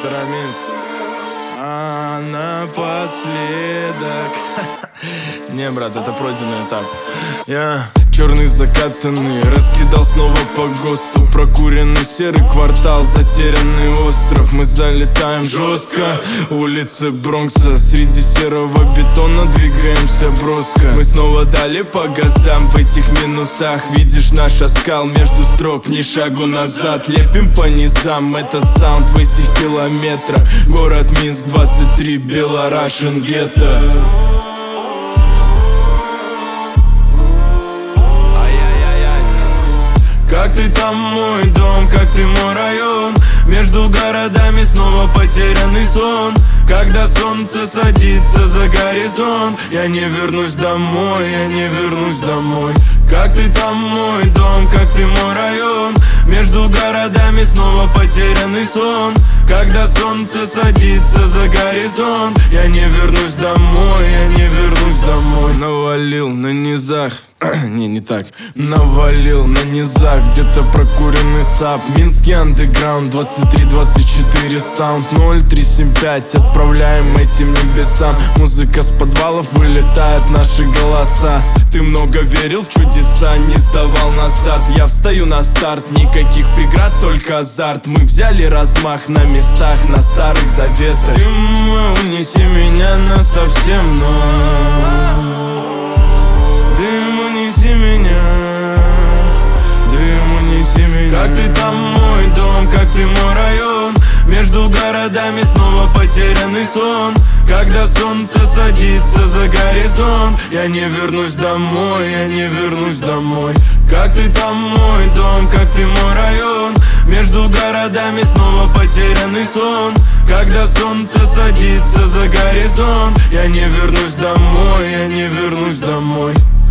Староминск. А напоследок не, брат, это пройденный этап. Я черный закатанный раскидал снова по ГОСТу. Прокуренный серый квартал, затерянный остров. Мы залетаем жестко, улицы Бронкса. Среди серого бетона двигаемся броско. Мы снова дали по газам в этих минусах. Видишь наш оскал между строк, ни шагу назад. Лепим по низам этот саунд в этих километрах. Город Минск, 23, Белорашен, гетто. Как ты там, мой дом, как ты, мой район? Между городами снова потерянный сон. Когда солнце садится за горизонт, я не вернусь домой, я не вернусь домой. Как ты там, мой дом, как ты, мой район? Между городами снова потерянный сон. Когда солнце садится за горизонт, я не вернусь домой, я не вернусь домой. Навалил на низах, не так. Навалил на низах, где-то прокуренный сап. Минский андеграунд, 23-24 саунд 0375. Отправляем этим небесам. Музыка с подвалов, вылетают наши голоса. Ты много верил в чудеса, не сдавал назад. Я встаю на старт, никаких преград, только азарт. Мы взяли размах на местах, на старых заветах. Дым, унеси меня насовсем, но дым, унеси меня, дым, унеси меня. Как ты там, мой дом, как ты, мой район? Между городами снова потерянный сон. Когда солнце садится за горизонт, я не вернусь домой, я не вернусь домой. Как ты там, мой дом, как ты, мой район? Между городами снова потерянный сон. Когда солнце садится за горизонт, я не вернусь домой, я не вернусь домой.